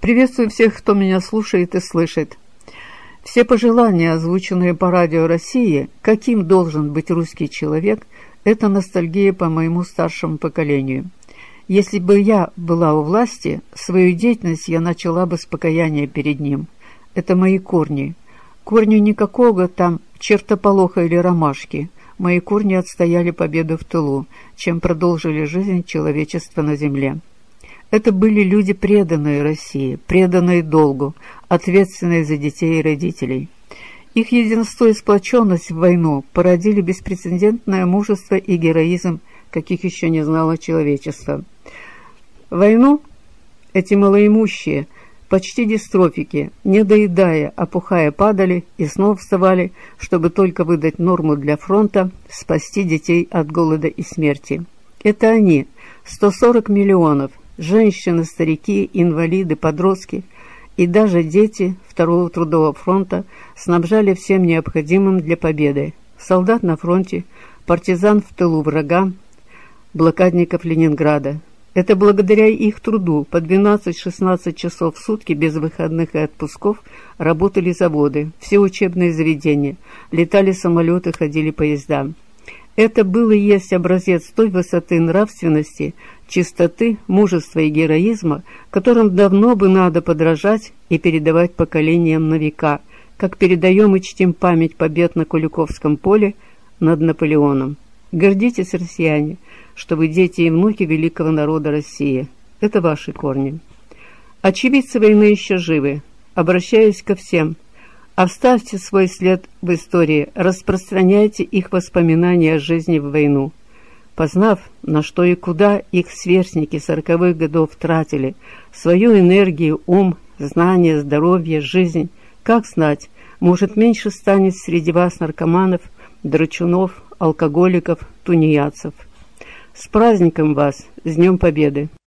Приветствую всех, кто меня слушает и слышит. Все пожелания, озвученные по радио России, каким должен быть русский человек, это ностальгия по моему старшему поколению. Если бы я была у власти, свою деятельность я начала бы с покаяния перед ним. Это мои корни. Корни никакого там чертополоха или ромашки. Мои корни отстояли победу в тылу, чем продолжили жизнь человечества на земле. Это были люди, преданные России, преданные долгу, ответственные за детей и родителей. Их единство и сплоченность в войну породили беспрецедентное мужество и героизм, каких еще не знало человечество. В войну эти малоимущие, почти дистрофики, не доедая, опухая, падали и снова вставали, чтобы только выдать норму для фронта, спасти детей от голода и смерти. Это они, 140 миллионов, женщины, старики, инвалиды, подростки и даже дети Второго трудового фронта снабжали всем необходимым для победы. Солдат на фронте, партизан в тылу врага, блокадников Ленинграда. Это благодаря их труду по 12-16 часов в сутки без выходных и отпусков работали заводы, все учебные заведения, летали самолеты, ходили поезда. Это был и есть образец той высоты нравственности, чистоты, мужества и героизма, которым давно бы надо подражать и передавать поколениям на века, как передаем и чтим память побед на Куликовском поле над Наполеоном. Гордитесь, россияне, что вы дети и внуки великого народа России. Это ваши корни. Очевидцы войны еще живы. Обращаюсь ко всем. Оставьте свой след в истории, распространяйте их воспоминания о жизни в войну. Познав, на что и куда их сверстники 40-х годов тратили свою энергию, ум, знания, здоровье, жизнь, как знать, может, меньше станет среди вас наркоманов, драчунов, алкоголиков, тунеядцев. С праздником вас, с Днем Победы!